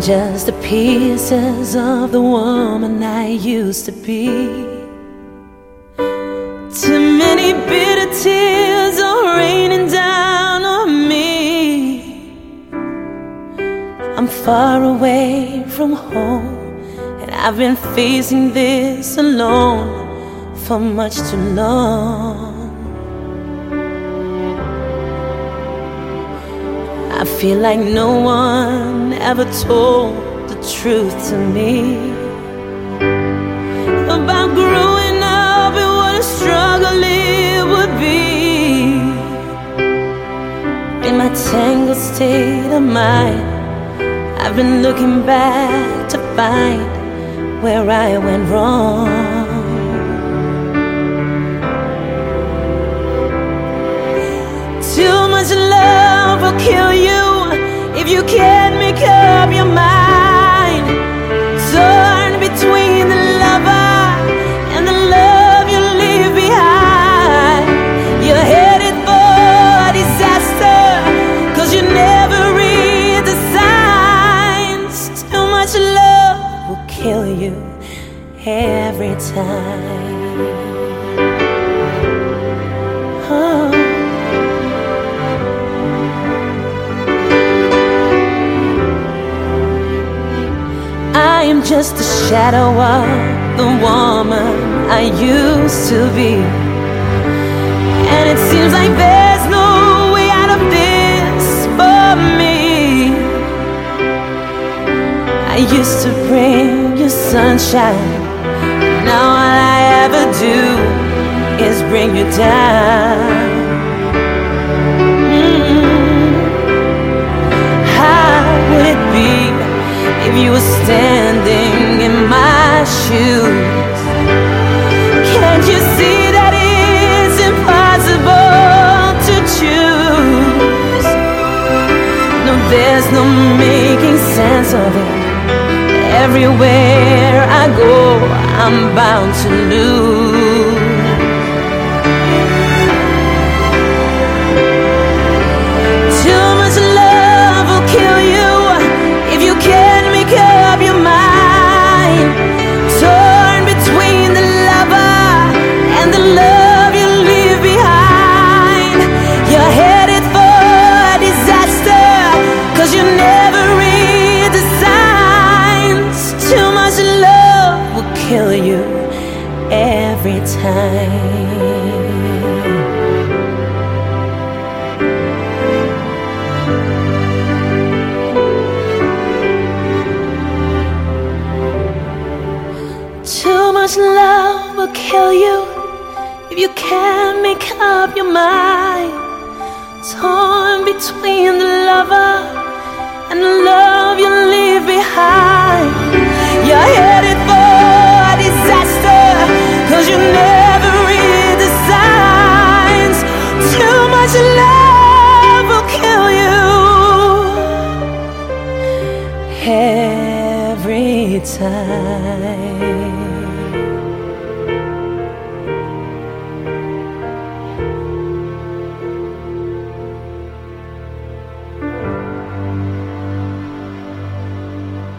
just the pieces of the woman I used to be. Too many bitter tears are raining down on me. I'm far away from home, and I've been facing this alone for much too long. I feel like no one ever told the truth to me about growing up and what a struggle it would be. In my tangled state of mind, I've been looking back to find where I went wrong. Too much love will kill you if you can't make up your mind. Torn between the lover and the love you leave behind. You're headed for disaster, 'cause you never read the signs. Too much love will kill you every time. Oh. I am just a shadow of the woman I used to be, and it seems like there's no way out of this for me. I used to bring you sunshine, now all I ever do is bring you down. How would it be if you were standing in my shoes? Can't you see that it's impossible to choose? No, there's no making sense of it. Everywhere I go, I'm bound to lose. Too much love will kill you if you can't make up your mind. Torn between the lover and the love you leave behind. You're headed for disaster, 'cause you never read the signs. Too much love will kill you every time. Too much love will kill you if you can't make up your mind. Torn between the lover and the love you leave behind. You're headed for disaster, 'cause you never read the signs. Too much love will kill you every time.